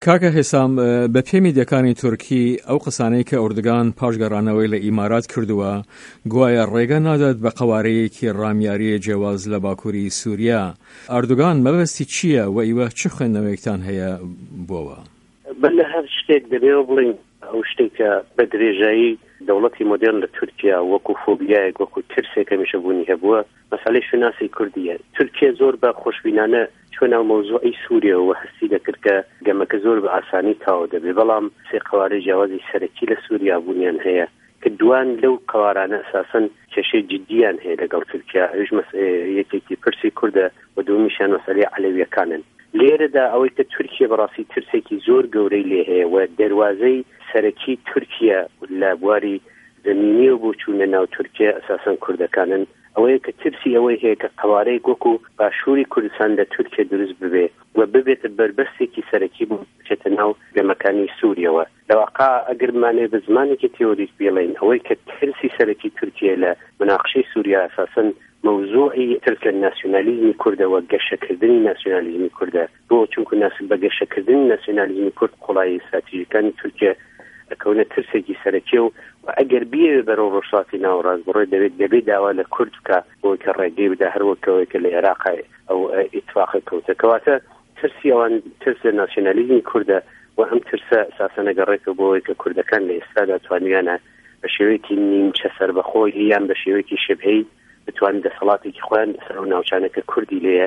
کاکە هێسام بە پێی میدیەکانی تورکی ئەو قسانەی کە ئوردوگان پاشگەڕانەوەی لە ئیمارات کردووە گوایە ڕێگە نادات بە قەوارەیەکی ڕامیاریە جیاواز لە باکووری سووریا. ئەردوگان مەبەستی چییە و ئیوە چ خوێندنەوەیەکتان هەیە بۆەوە؟ بەلە هەر شتێک دەبێەوە بڵین ئەو شتێکە بە درێژایی دەوڵەتی مۆدێرن لە تورکیا وەکو فۆبیایەک وەکو ترسێک هەمیشە بوونی هەبووە. مەسەلەی شوناسی کوردیە. تورکیا زۆر بە خۆشبینانە چۆناو مەوزوعی سووریەوە هەستی دەکرد کە گەمەکە زۆر بە ئاسانی تاوە دەبێ، بەڵام سێ قەوارەی جیاوازی سەرەکی لە سووریا بوونیان هەیە کە دوان لەو قەوارانە ئەساسەن کێشەی جددیان هەیە لەگەڵ تورکیا. ئەوش یەکێکی پرسی کوردە و دومیشیان مەسەلەی عەلەویەکانن. لێرەدا ئەوەی کە تورکیا بەڕاستی ترسێکی زۆر گەورەی لێ هەیە و دەواازەی سەرەکی تورکیا لە بواری زمینی و بۆ چوونە ناو تورکیا ئەساسەن کوردەکانن. ئەوەیە کە ترسی ئەوەی هەیە کە قەوارەی وەکو باشووری کوردستان لە تورکیا دروست ببێ و ببێتە بەربەستێکی سەرەکی بچێتە ناو گەمەکانی سووریەوە. لەواقع ئەگەرمانێ بە زمانێکی تیۆریک بێڵین ئەوەی کە ترسی سەرەکی تورکیا لە مناقشەی سووریا ئەساسەن موضوعی ترک ناسیۆنالیزمی کوردەوە گەشەکردنی ناسیۆنالیزمی کوردە، بۆ چونکو بە گەشەکردنی ناسیۆنالیزمی کورد قوڵایی استراتیژیەکانی تورکیا ئەکەونە ترسێکی سەرەکی و ئەگەر بیەوێ بەرەو ڕۆژهەڵاتی ناوەڕاست بڕۆی دەبێت داوا لە کورد بکە بۆی کە ڕێگەی بدا هەروەکەوەی کە لە عێراق ئەو ئیتفاقی کەوتە کەواتە ترسی ئەوان ترس لە ناسیۆنالیزمی کوردە و ئەم ترسە ئەساسەن ئەگەڕێتەوە بۆەوەی کە کوردەکان لە ئێستادا توانیانە بە شێوەیەکی نیمچە سەربەخۆی یان بە شێوەیەکی شبهەی بتوانن دەسەڵاتێکی خۆیان لەسەر ئەو ناوچانەکە کوردی لێیە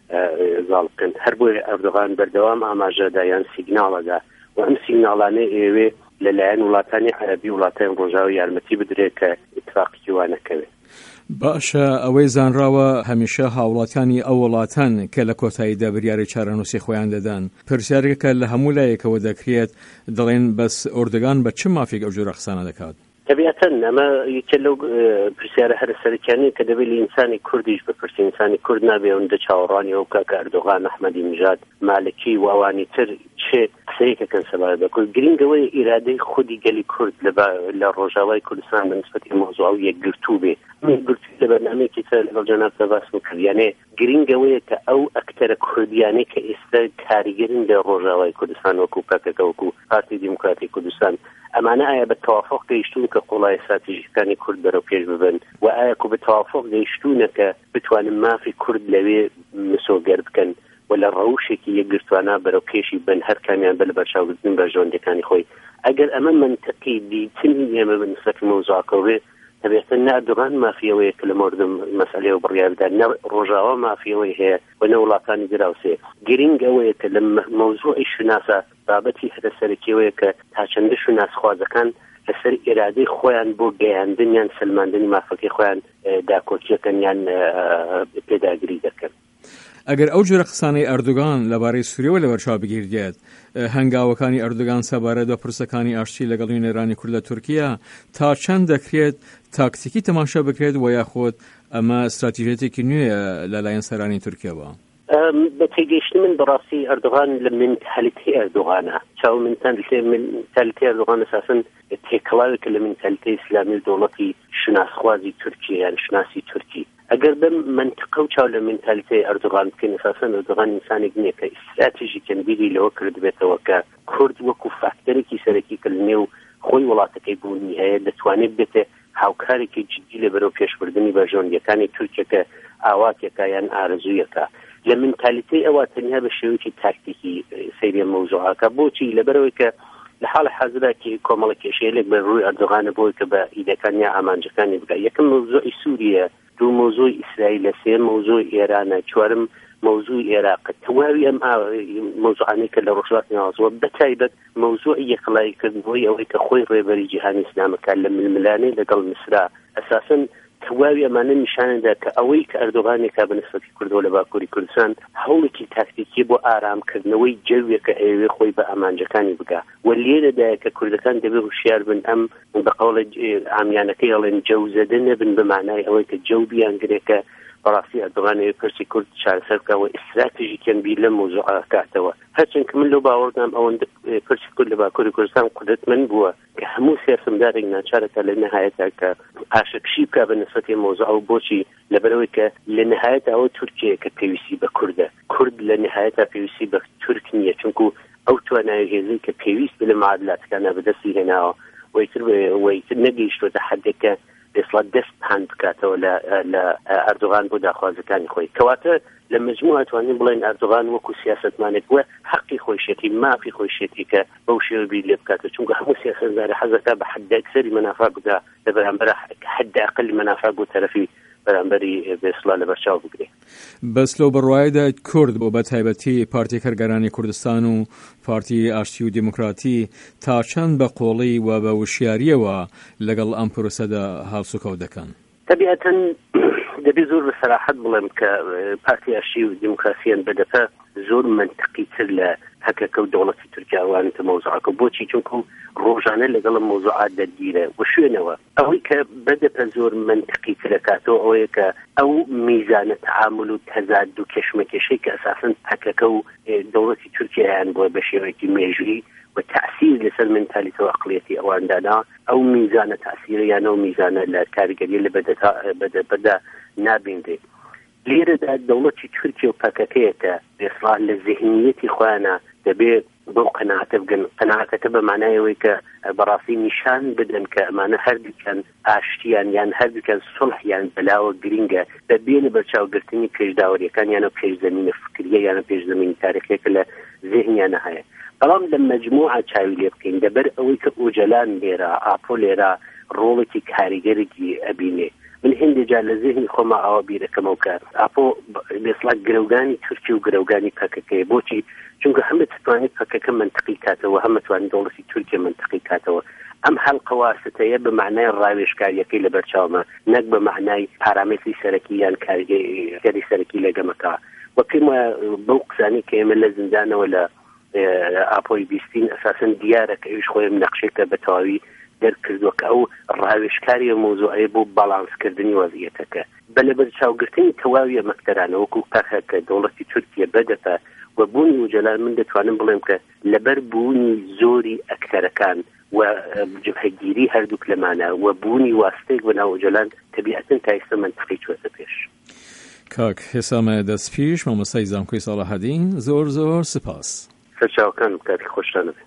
زاڵ بکەن. هەر بۆیە ئەردوغان بەردەوام ئاماژەدا یان سیگناڵەدا و ئەم سیگناڵانە ئێوێ لەلایەن وڵاتانی عەرەبی وڵاتانی ڕۆژاوی یارمەتی بدرێت کە ئیتفاقی وانەکەوێت. باشە، ئەوەی زانراوە هەمیشە هاوڵاتیانی ئەو وڵاتان کە لە کۆتاییدا بریاری چارەنووسی خۆیان دەدان. پرسیارێکە لە هەموو لایەکەوە دەکرێت دەڵێن بەس ئوردوگان بە چ مافێک ئەو جۆرە قسانە دەکات؟ طبیعەتەن ئەمە یەکێ لەو پرسیارە هەرە سەرەکیانەیە کە دەبێت لە ئینسانی کوردیش بپرسی. ئینسانی کورد نابێ ئەوەندە چاوەڕوانی ئەو کاکە ئەردوغان، ئەحمەدی نژاد، مالکی و ئەوانی تر چێ قسەیەکەکەن سەبارەت بە کورد. گرنگەوەی ئیرادەی خودی گەلی کورد لە ڕۆژاوای کوردستان بە نسبەتی مۆزوع ئەو یەکگرتوو بێ. گرتی لە بەرنامەیەکی تر لەگەڵ جەناب سەباس کردیانێ گرنگەوەیە کە ئەو ئەکتەرە کوردیانەی کە ئێستا کاریگەرن لە ڕۆژاوای کوردستان وەکو کاکەکە وەکو پارتی دیموکراتی کوردستان ئەمانە ئایا بە تەوافق گەیشتون کە قوڵای استراتیژیەکانی کورد بەرەو پێش ببن و ئایا کو بە تەوافق گەیشتونە کە بتوانن مافی کورد لەوێ مسۆگەر بکەن و لە ڕەوشێکی یەکگرتوانە بەرەو پێشی بن هەر کامیان بە لە بەرچاوگرتن بە ژۆندەکانی خۆی. ئەگەر ئەمە منتەقی دیتنی ئێمە بە نسبەتی مۆزوعەکەوێ طبیعەتەن نەردوغان مافیەوەیە کە لە مورد مەسەلەیە بڕیاردا نە ڕۆژاوا مافیەوەی هەیە و نە وڵاتانی دراوسێ. گرنگ ئەوەیە کە لە مەوزوعی شوناسە بابەتی هەرە سەرەکیەوەیە کە تا چەندە شوناسخوازەکان لەسەر ئێرادەی خۆیان بۆ گەیاندن یان سلماندنی مافەکەی خۆیان داکۆکیەکەن یان پێداگیری دەکەن. ئەگەر ئەو جۆرە قسانەی ئەردوغان لەبارەی سووریەوە لە بەرچاو بگیردێت، هەنگاوەکانی ئەردوغان سەبارەت بە پرسەکانی ئاشتی لەگەڵ نێرانی کورد لە تورکیا تا چەند دەکرێت تاکتیکی تەماشا بکرێت و یاخۆت ئەمە استراتیژیەتێکی نوێیە لەلایەن سەرانی تورکیاوە؟ بە تێگەیشتنی من بەڕاستی ئەردوغان لە منتالیتی ئەردوغانە چاو منتالیتی ئەردوغان ئەساساً تێکەڵاوێکە لە منتالیتی ئیسلامی و دەوڵەتی شناسخوازی تورکی یان شناسی تورکی. ئەگەر بم منطقە و چاو لە منتالیتی ئەردوغان بکەین ئەساساً ئەردوغان ئینسانێک نییە کە استراتیژیکەن بیری لەوە کردبێتەوە کە کورد وەکو فاکتەرێکی سەرەکی کە لە نێو خۆی وڵاتەکەی بوونی هەیە دەتوانێت بێتە هاوکارێکی جددی لە بەرەو پێشبردننی بەژۆندیەکانی تورکیا کە ئاواتێکە یان ئارەزوویەکە. لە منتالیتی ئەوە تەنیا بە شێوەیەکی تاکتیکی سەیری مەوزوعەکە بۆچی لەبەرەوەی کە لە حاڵە حەزراکی کۆمەڵە کێشەیەک بە ڕووی ئەردوغانە بۆی کە بە ئیدەکان یا ئامانجەکانی بگە. یەکەم مەوزوعی سووریە، دوو مەوزوعی ئیسرائیل، سێم مەوزوعی ئێرانە، چوارم مەوزوعی عێراق. تەواوی ئەم مەوزوعانەی کە لە ڕۆژهەڵاتی ناوەڕاستەوە بەتایبەت مەوزوعی یەکڵایکردنەوەی ئەوەی کە خۆی ڕێبەری جیهانی ئیسلامەکە لە ململانەی لەگەڵ میسرا ئەساساً تەواوی ئەمانە نیشانەدا کە ئەوەی کە ئەردوغانێکا بە نسبەتی کوردەوە لە باکووری کوردستان هەوڵێکی تاکتیکی بۆ ئارامکردنەوەی جەوێکە ئەوێ خۆی بە ئامانجەکانی بگا و لێرەدایە کە کوردەکان دەبێت هوشیار بن ئەم بە قەوڵە ئامیانەکەی ئەڵێن جەوزەدە نەبن بە معنای ئەوەی کە جەو بیانگرێکە براسي أردوغان برسي كرد شارسركا واستراتيجي كان بيلم موضوع كاتوا هرچن كمل لو باوردام أو برسي كل باكوري كردستان قدرت من بوا كهمو سياسم دارنا شارك لنهايتها كعاشق شيبكا بالنسبة لموضوع بوشي لبرويك لنهايتها أو تركيا كبيوسي بكردة كرد لنهايتها بيوسي بتركيا چونكو أو توانا يجيزي كبيوس بالمعادلات كان بدسي هنا ويتر نقيش وتحديك إصلاح دست هند كاته ولا أردوغان بودا خوازه كان خوي كواته لما مجموعة وانين بلين أردوغان وكو سياسة مانك وحقي خويشتي ما في خويشتي كبوشي بيلي بكاته چونك همو سياسة زاري حزكا بحد أكثر منافع بدا لبرانبرا حد أقل منافع بو ترفي برانبري بإصلاح لبرشاو بقري بس لو بروایده کرد و بتایبەتی پارتی کارگەرانی کوردستان و پارتی ئاشتی و دیموکراتی تا چەند بە قۆڵی و بە وشیاریەوە لەگەڵ ئەم پرۆسەدا هاوسوکەوت دەکەن طبيعة دبي زور بصراحة بلم كبارتي أشي وديمقراطيا بدأ زور منطقي تر هكا دولة تركيا وأن موضوعك بوشي چونكو روجانا لقل موضوعات ديرة وشو نوا أو بدأ زور منطقي تركاتو أو ميزان تعامل وتزاد وكشمكشي كأساسا هكا دولة تركيا يعني بشيرتي ميجري والتأثير لسر منتاليتي وعقليتي أو عندنا أو ميزان تأثيري يعني أو ميزان الكاريجري اللي بدأ نابين دي ليرة الدولة تركيا وباكاكيتا بإصلاح للذهنية إخوانا دبي بو قناعتك بمعنى ويك براسي نشان بدن كأمانة هردي كان عاشتيان يعني هردي كان صلح يعني بلاوة جرينجا دبيني برشاو قرتيني كيش داوري كان يعني كيش زمين فكرية يعني كيش زمين تاريخية كلا ذهني أنا هاي طالما لمجموعة شاويلي بكين دبر أويك أوجلان ليرا أبو ليرا رولتي كاريجرجي أبيني من هندي جال ذهني خما أوابير كموكا أبو بيصلح جروجاني تركي وجروجاني كاكاكي بوتي چونکه همه توانید فکر منطقی کاته و همه توانید دولت ترکیه منطقی کاته و ام هالقواسطه به معنای راویشکاری که لبرچاوما نک به معنای پارامتری سرکیان کاری سرکی لگمکا و کما بوقزانی که مل زندان ولا اپوی بیستین اساسا دیاره که ایش خویم نقشه که بتاوی در کردو که او راویشکاری موضوعی بو بالانس کردنی وضعیته بله برچاو گرتنی تواوی مکترانه وکو که دولت ترکیه بدفه وبوني وجلال من دتوانم بلهم لبر بوني زوري أكثر كان وجبهة جيري هردوك لمانا وبوني واستيق بنا وجلال طبيعة تايسا منطقي شوزبيش كاك حسام دستپیش مامۆستای زانکۆی صالح الدین زۆر سپاس سەرچاوەکان کاتی خۆشتانە